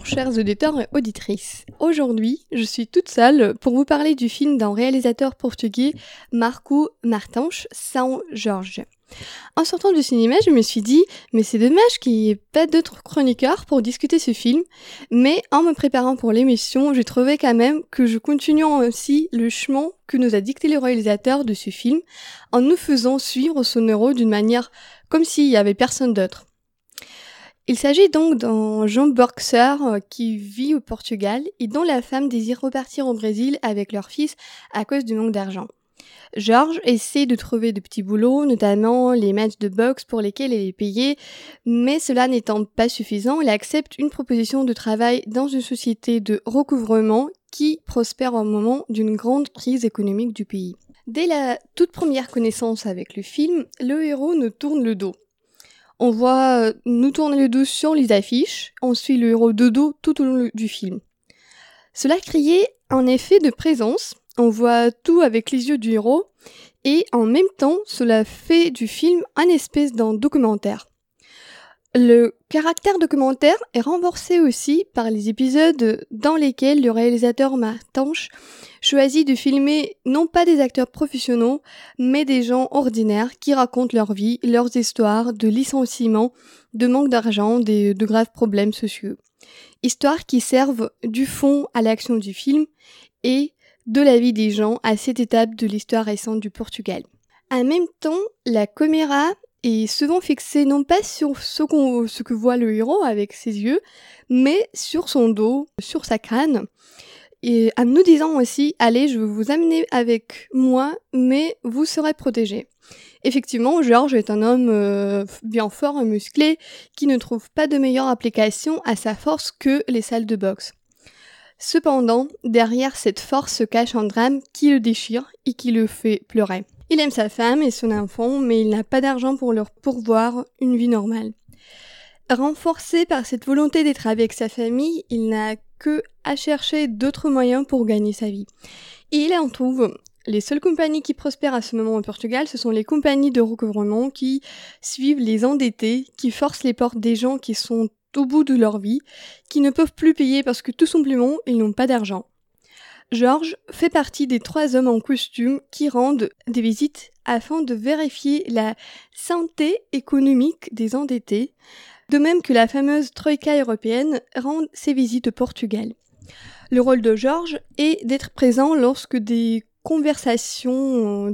chers auditeurs et auditrices. Aujourd'hui, je suis toute seule pour vous parler du film d'un réalisateur portugais, Marco Martins, São Jorge. En sortant du cinéma, je me suis dit, mais c'est dommage qu'il n'y ait pas d'autres chroniqueurs pour discuter ce film, mais en me préparant pour l'émission, j'ai trouvé quand même que je continuais aussi le chemin que nous a dicté le réalisateur de ce film, en nous faisant suivre son héros d'une manière comme s'il n'y avait personne d'autre. Il s'agit donc d'un jeune boxeur qui vit au Portugal et dont la femme désire repartir au Brésil avec leur fils à cause du manque d'argent. Georges essaie de trouver de petits boulots, notamment les matchs de boxe pour lesquels il est payé, mais cela n'étant pas suffisant, il accepte une proposition de travail dans une société de recouvrement qui prospère au moment d'une grande crise économique du pays. Dès la toute première connaissance avec le film, le héros nous tourne le dos. On voit nous tourner le dos sur les affiches, on suit le héros de dos tout au long du film. Cela crée un effet de présence. On voit tout avec les yeux du héros et en même temps, cela fait du film un espèce d'un documentaire. Le caractère documentaire est renforcé aussi par les épisodes dans lesquels le réalisateur Martins choisit de filmer non pas des acteurs professionnels, mais des gens ordinaires qui racontent leur vie, leurs histoires de licenciement, de manque d'argent, de graves problèmes sociaux. Histoires qui servent du fond à l'action du film et de la vie des gens à cette étape de l'histoire récente du Portugal. En même temps, la caméra est souvent fixée non pas sur ce que voit le héros avec ses yeux, mais sur son dos, sur sa crâne, et en nous disant aussi « Allez, je vais vous amener avec moi, mais vous serez protégés ». Effectivement, Georges est un homme bien fort et musclé qui ne trouve pas de meilleure application à sa force que les salles de boxe. Cependant, derrière cette force se cache un drame qui le déchire et qui le fait pleurer. Il aime sa femme et son enfant, mais il n'a pas d'argent pour leur pourvoir une vie normale. Renforcé par cette volonté d'être avec sa famille, il n'a que à chercher d'autres moyens pour gagner sa vie. Et il en trouve. Les seules compagnies qui prospèrent à ce moment au Portugal, ce sont les compagnies de recouvrement qui suivent les endettés, qui forcent les portes des gens qui sont au bout de leur vie, qui ne peuvent plus payer parce que tout simplement, ils n'ont pas d'argent. Georges fait partie des 3 hommes en costume qui rendent des visites afin de vérifier la santé économique des endettés, de même que la fameuse Troïka européenne rend ses visites au Portugal. Le rôle de Georges est d'être présent lorsque des conversations,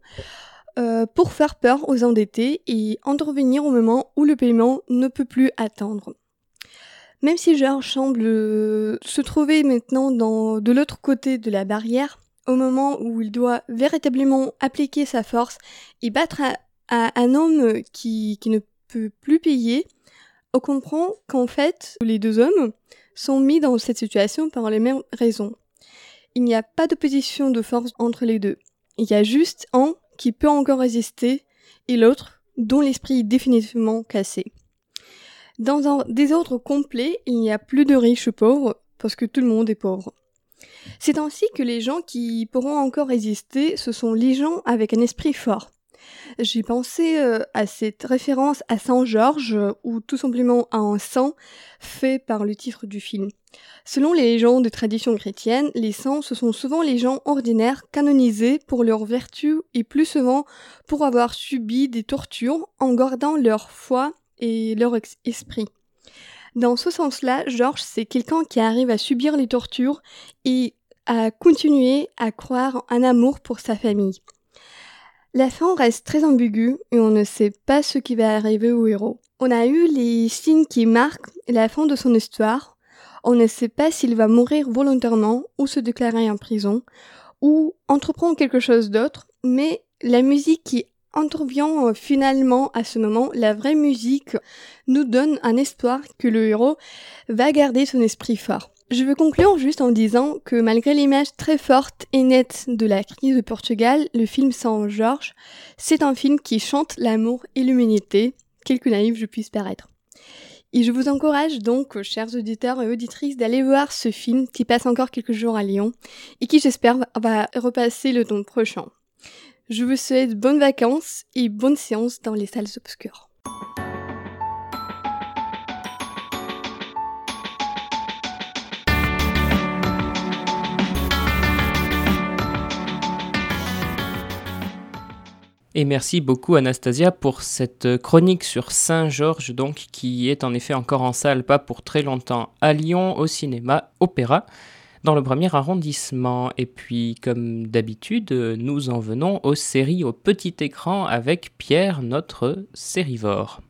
pour faire peur aux endettés et intervenir au moment où le paiement ne peut plus attendre. Même si Georges semble se trouver maintenant de l'autre côté de la barrière, au moment où il doit véritablement appliquer sa force et battre à un homme qui ne peut plus payer, on comprend qu'en fait, les 2 hommes sont mis dans cette situation par les mêmes raisons. Il n'y a pas d'opposition de force entre les deux. Il y a juste un qui peut encore résister et l'autre dont l'esprit est définitivement cassé. Dans un désordre complet, il n'y a plus de riches ou pauvres, parce que tout le monde est pauvre. C'est ainsi que les gens qui pourront encore résister, ce sont les gens avec un esprit fort. J'ai pensé à cette référence à Saint Georges, ou tout simplement à un saint fait par le titre du film. Selon les légendes de tradition chrétienne, les saints, ce sont souvent les gens ordinaires canonisés pour leur vertu et plus souvent pour avoir subi des tortures en gardant leur foi et leur esprit. Dans ce sens-là, Georges, c'est quelqu'un qui arrive à subir les tortures et à continuer à croire en amour pour sa famille. La fin reste très ambiguë et on ne sait pas ce qui va arriver au héros. On a eu les signes qui marquent la fin de son histoire. On ne sait pas s'il va mourir volontairement ou se déclarer en prison ou entreprendre quelque chose d'autre, mais la musique qui intervient finalement à ce moment, la vraie musique nous donne un espoir que le héros va garder son esprit fort. Je veux conclure juste en disant que malgré l'image très forte et nette de la crise du Portugal, le film São Jorge, c'est un film qui chante l'amour et l'humanité, quelque naïf je puisse paraître. Et je vous encourage donc, chers auditeurs et auditrices, d'aller voir ce film qui passe encore quelques jours à Lyon et qui, j'espère, va repasser le temps prochain. Je vous souhaite bonnes vacances et bonne séance dans les salles obscures. Et merci beaucoup Anastasia pour cette chronique sur Saint-Georges, donc, qui est en effet encore en salle, pas pour très longtemps, à Lyon, au cinéma Opéra, dans le premier arrondissement. Et puis, comme d'habitude, nous en venons aux séries au petit écran avec Pierre, notre sérivore.